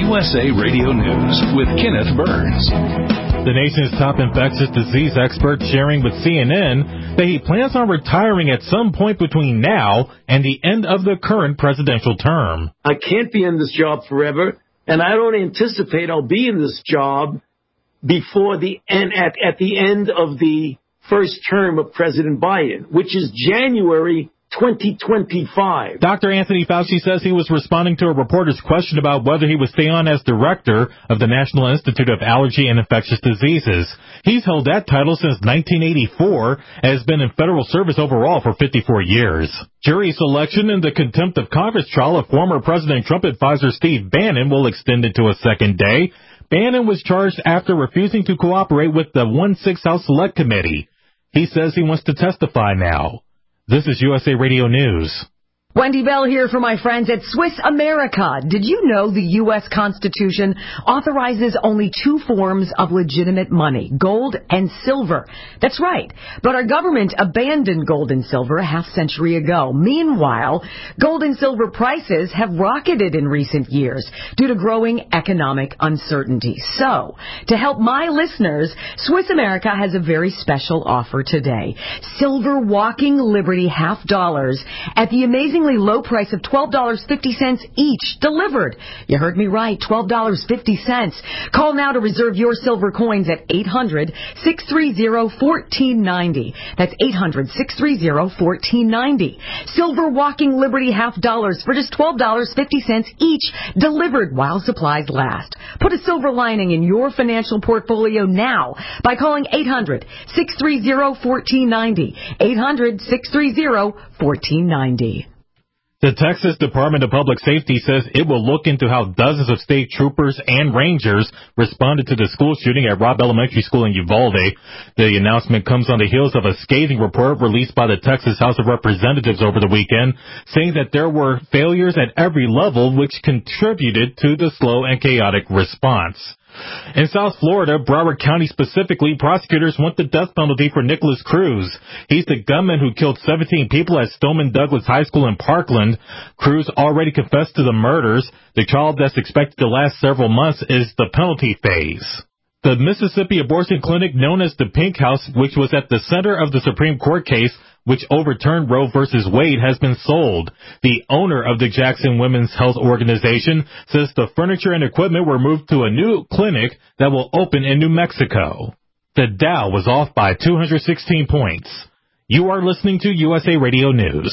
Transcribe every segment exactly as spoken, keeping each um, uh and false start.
U S A Radio News with Kenneth Burns. The nation's top infectious disease expert sharing with C N N that he plans on retiring at some point between now and the end of the current presidential term. I can't be in this job forever, and I don't anticipate I'll be in this job before the end, at, at the end of the first term of President Biden, which is January twenty twenty-five. Doctor Anthony Fauci says he was responding to a reporter's question about whether he would stay on as director of the National Institute of Allergy and Infectious Diseases. He's held that title since nineteen eighty-four and has been in federal service overall for fifty-four years. Jury selection in the contempt of Congress trial of former President Trump advisor Steve Bannon will extend into a second day. Bannon was charged after refusing to cooperate with the one six House Select Committee. He says he wants to testify now. This is U S A Radio News. Wendy Bell here for my friends at Swiss America. Did you know the U S Constitution authorizes only two forms of legitimate money, gold and silver? That's right. But our government abandoned gold and silver a half century ago. Meanwhile, gold and silver prices have rocketed in recent years due to growing economic uncertainty. So, to help my listeners, Swiss America has a very special offer today. Silver Walking Liberty half dollars at the amazing low price of twelve dollars and fifty cents each, delivered. You heard me right, twelve dollars and fifty cents. Call now to reserve your silver coins at eight hundred, six three zero, one four nine zero. That's eight hundred, six three zero, one four nine zero. Silver Walking Liberty half dollars for just twelve dollars and fifty cents each, delivered while supplies last. Put a silver lining in your financial portfolio now by calling eight hundred, six three zero, one four nine zero. eight hundred, six three zero, one four nine zero. The Texas Department of Public Safety says it will look into how dozens of state troopers and rangers responded to the school shooting at Robb Elementary School in Uvalde. The announcement comes on the heels of a scathing report released by the Texas House of Representatives over the weekend, saying that there were failures at every level which contributed to the slow and chaotic response. In South Florida, Broward County specifically, prosecutors want the death penalty for Nicholas Cruz. He's the gunman who killed seventeen people at Stoneman Douglas High School in Parkland. Cruz already confessed to the murders. The trial that's expected to last several months is the penalty phase. The Mississippi abortion clinic known as the Pink House, which was at the center of the Supreme Court case which overturned Roe versus Wade, has been sold. The owner of the Jackson Women's Health Organization says the furniture and equipment were moved to a new clinic that will open in New Mexico. The Dow was off by two hundred sixteen points. You are listening to U S A Radio News.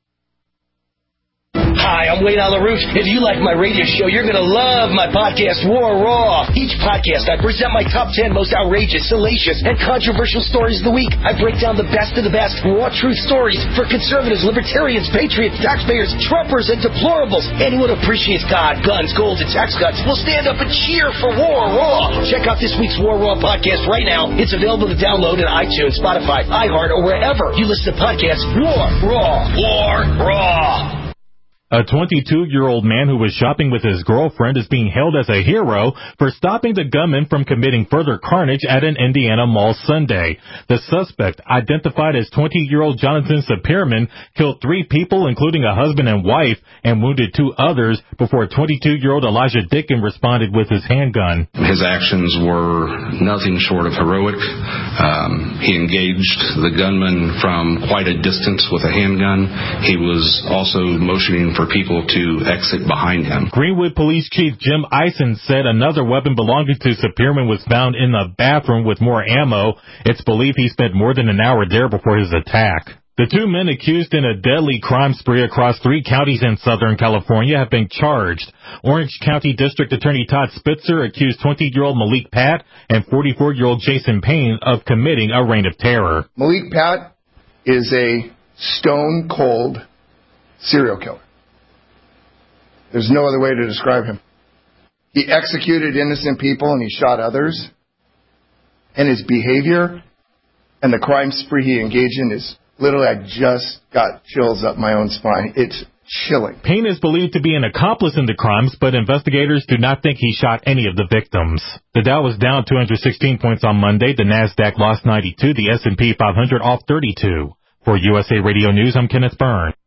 Hi, I'm Wayne LaRouche. If you like my radio show, you're going to love my podcast, War Raw. Each podcast, I present my top ten most outrageous, salacious, and controversial stories of the week. I break down the best of the best raw truth stories for conservatives, libertarians, patriots, taxpayers, Trumpers, and deplorables. Anyone who appreciates God, guns, gold, and tax cuts will stand up and cheer for War Raw. Check out this week's War Raw podcast right now. It's available to download in iTunes, Spotify, iHeart, or wherever you listen to podcasts. War Raw. War Raw. A twenty-two-year-old man who was shopping with his girlfriend is being hailed as a hero for stopping the gunman from committing further carnage at an Indiana mall Sunday. The suspect, identified as twenty-year-old Jonathan Sapirman, killed three people, including a husband and wife, and wounded two others before twenty-two-year-old Elijah Dickin responded with his handgun. His actions were nothing short of heroic. Um, he engaged the gunman from quite a distance with a handgun. He was also motioning for for people to exit behind him. Greenwood Police Chief Jim Eisen said another weapon belonging to Sapirman was found in the bathroom with more ammo. It's believed he spent more than an hour there before his attack. The two men accused in a deadly crime spree across three counties in Southern California have been charged. Orange County District Attorney Todd Spitzer accused twenty-year-old Malik Pat and forty-four-year-old Jason Payne of committing a reign of terror. Malik Pat is a stone-cold serial killer. There's no other way to describe him. He executed innocent people and he shot others. And his behavior and the crime spree he engaged in is literally, I just got chills up my own spine. It's chilling. Payne is believed to be an accomplice in the crimes, but investigators do not think he shot any of the victims. The Dow was down two hundred sixteen points on Monday. The NASDAQ lost ninety-two. The S and P five hundred off thirty-two. For U S A Radio News, I'm Kenneth Byrne.